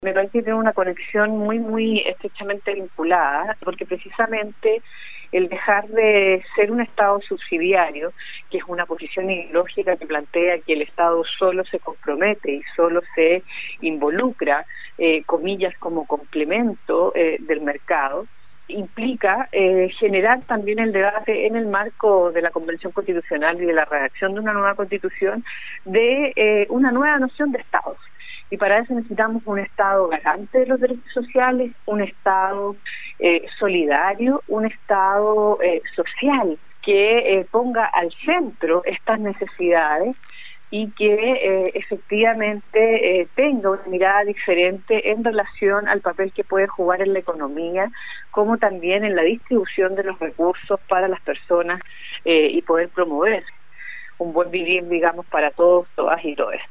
Me parece que tiene una conexión muy estrechamente vinculada, porque precisamente el dejar de ser un Estado subsidiario, que es una posición ideológica que plantea que el Estado solo se compromete y solo se involucra, comillas, como complemento del mercado, implica generar también el debate en el marco de la Convención Constitucional y de la redacción de una nueva Constitución de una nueva noción de Estados. Y para eso necesitamos un Estado garante de los derechos sociales, un Estado solidario, un Estado social que ponga al centro estas necesidades y que efectivamente tenga una mirada diferente en relación al papel que puede jugar en la economía, como también en la distribución de los recursos para las personas y poder promover un buen vivir, digamos, para todos, todas y todos.